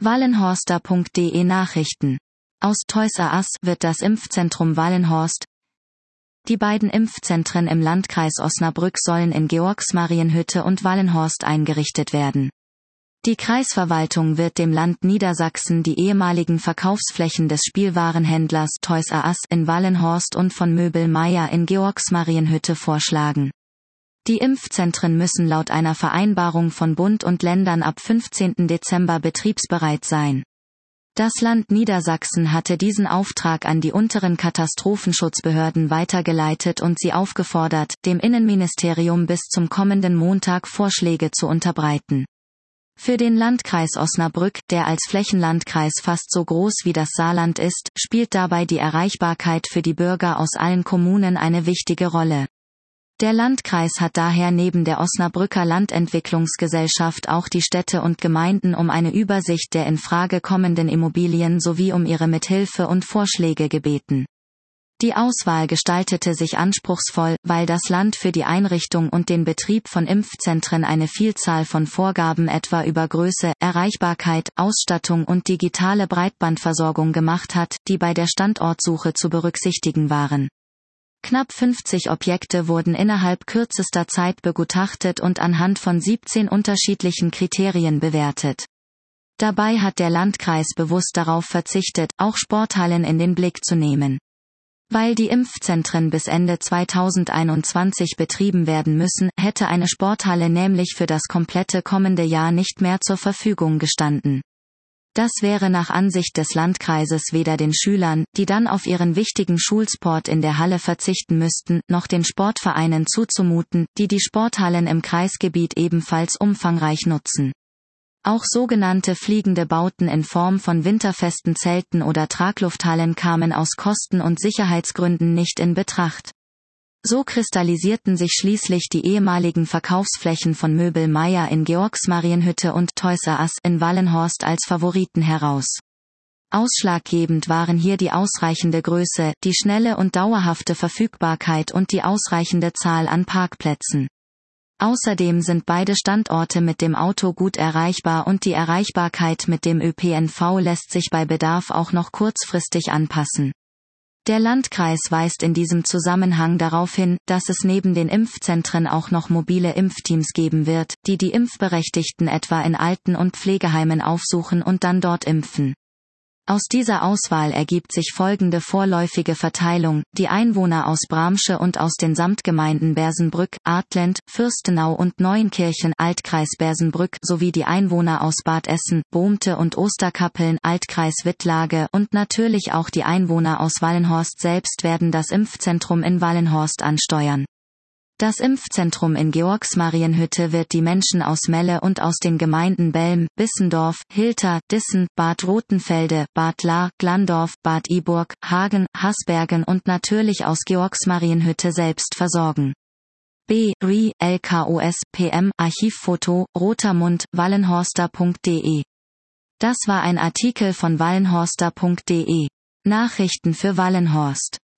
Wallenhorster.de Nachrichten. Aus Toys R Us wird das Impfzentrum Wallenhorst. Die beiden Impfzentren im Landkreis Osnabrück sollen in Georgsmarienhütte und Wallenhorst eingerichtet werden. Die Kreisverwaltung wird dem Land Niedersachsen die ehemaligen Verkaufsflächen des Spielwarenhändlers Toys R Us in Wallenhorst und von Möbel Meier in Georgsmarienhütte vorschlagen. Die Impfzentren müssen laut einer Vereinbarung von Bund und Ländern ab 15. Dezember betriebsbereit sein. Das Land Niedersachsen hatte diesen Auftrag an die unteren Katastrophenschutzbehörden weitergeleitet und sie aufgefordert, dem Innenministerium bis zum kommenden Montag Vorschläge zu unterbreiten. Für den Landkreis Osnabrück, der als Flächenlandkreis fast so groß wie das Saarland ist, spielt dabei die Erreichbarkeit für die Bürger aus allen Kommunen eine wichtige Rolle. Der Landkreis hat daher neben der Osnabrücker Landentwicklungsgesellschaft auch die Städte und Gemeinden um eine Übersicht der in Frage kommenden Immobilien sowie um ihre Mithilfe und Vorschläge gebeten. Die Auswahl gestaltete sich anspruchsvoll, weil das Land für die Einrichtung und den Betrieb von Impfzentren eine Vielzahl von Vorgaben etwa über Größe, Erreichbarkeit, Ausstattung und digitale Breitbandversorgung gemacht hat, die bei der Standortsuche zu berücksichtigen waren. Knapp 50 Objekte wurden innerhalb kürzester Zeit begutachtet und anhand von 17 unterschiedlichen Kriterien bewertet. Dabei hat der Landkreis bewusst darauf verzichtet, auch Sporthallen in den Blick zu nehmen. Weil die Impfzentren bis Ende 2021 betrieben werden müssen, hätte eine Sporthalle nämlich für das komplette kommende Jahr nicht mehr zur Verfügung gestanden. Das wäre nach Ansicht des Landkreises weder den Schülern, die dann auf ihren wichtigen Schulsport in der Halle verzichten müssten, noch den Sportvereinen zuzumuten, die die Sporthallen im Kreisgebiet ebenfalls umfangreich nutzen. Auch sogenannte fliegende Bauten in Form von winterfesten Zelten oder Traglufthallen kamen aus Kosten- und Sicherheitsgründen nicht in Betracht. So kristallisierten sich schließlich die ehemaligen Verkaufsflächen von Möbel Meier in Georgsmarienhütte und Toys R Us in Wallenhorst als Favoriten heraus. Ausschlaggebend waren hier die ausreichende Größe, die schnelle und dauerhafte Verfügbarkeit und die ausreichende Zahl an Parkplätzen. Außerdem sind beide Standorte mit dem Auto gut erreichbar und die Erreichbarkeit mit dem ÖPNV lässt sich bei Bedarf auch noch kurzfristig anpassen. Der Landkreis weist in diesem Zusammenhang darauf hin, dass es neben den Impfzentren auch noch mobile Impfteams geben wird, die die Impfberechtigten etwa in Alten- und Pflegeheimen aufsuchen und dann dort impfen. Aus dieser Auswahl ergibt sich folgende vorläufige Verteilung: Die Einwohner aus Bramsche und aus den Samtgemeinden Bersenbrück, Artland, Fürstenau und Neuenkirchen Altkreis Bersenbrück sowie die Einwohner aus Bad Essen, Bohmte und Osterkappeln Altkreis Wittlage und natürlich auch die Einwohner aus Wallenhorst selbst werden das Impfzentrum in Wallenhorst ansteuern. Das Impfzentrum in Georgsmarienhütte wird die Menschen aus Melle und aus den Gemeinden Belm, Bissendorf, Hilter, Dissen, Bad Rothenfelde, Bad Lahr, Glandorf, Bad Iburg, Hagen, Hasbergen und natürlich aus Georgsmarienhütte selbst versorgen. B.Ri, LKOS, PM, Archivfoto, Rotermund, wallenhorster.de. Das war ein Artikel von wallenhorster.de. Nachrichten für Wallenhorst.